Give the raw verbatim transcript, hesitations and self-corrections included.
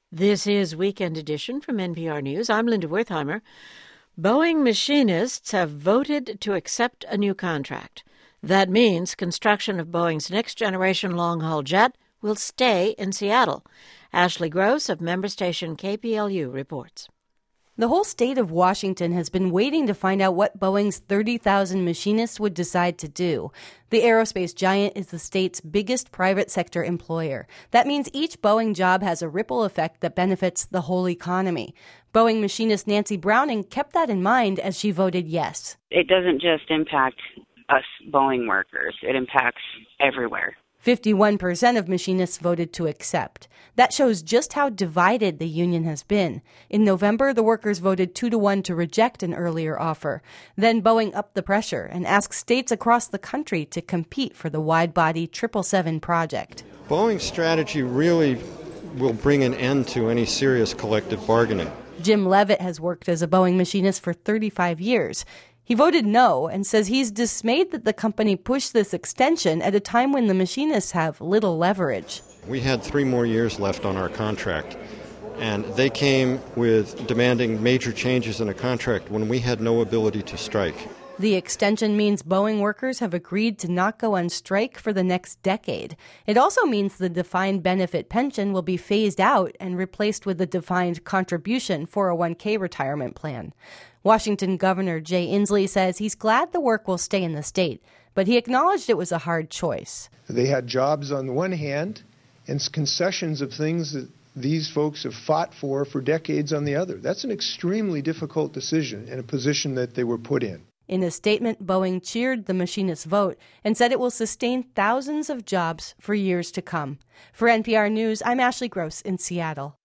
This is Weekend Edition from N P R News. I'm Linda Wertheimer. Boeing machinists have voted to accept a new contract. That means construction of Boeing's next-generation long-haul jet will stay in Seattle. Ashley Gross of member station K P L U reports. The whole state of Washington has been waiting to find out what Boeing's thirty thousand machinists would decide to do. The aerospace giant is the state's biggest private sector employer. That means each Boeing job has a ripple effect that benefits the whole economy. Boeing machinist Nancy Browning kept that in mind as she voted yes. It doesn't just impact us Boeing workers. It impacts everywhere. fifty-one percent of machinists voted to accept. That shows just how divided the union has been. In November, the workers voted two to one to reject an earlier offer. Then Boeing upped the pressure and asked states across the country to compete for the wide-body triple seven project. Boeing's strategy really will bring an end to any serious collective bargaining. Jim Levitt has worked as a Boeing machinist for thirty-five years. He voted no and says he's dismayed that the company pushed this extension at a time when the machinists have little leverage. We had three more years left on our contract, and they came with demanding major changes in a contract when we had no ability to strike. The extension means Boeing workers have agreed to not go on strike for the next decade. It also means the defined benefit pension will be phased out and replaced with the defined contribution four oh one k retirement plan. Washington Governor Jay Inslee says he's glad the work will stay in the state, but he acknowledged it was a hard choice. They had jobs on the one hand and concessions of things that these folks have fought for for decades on the other. That's an extremely difficult decision in a position that they were put in. In a statement, Boeing cheered the machinists' vote and said it will sustain thousands of jobs for years to come. For N P R News, I'm Ashley Gross in Seattle.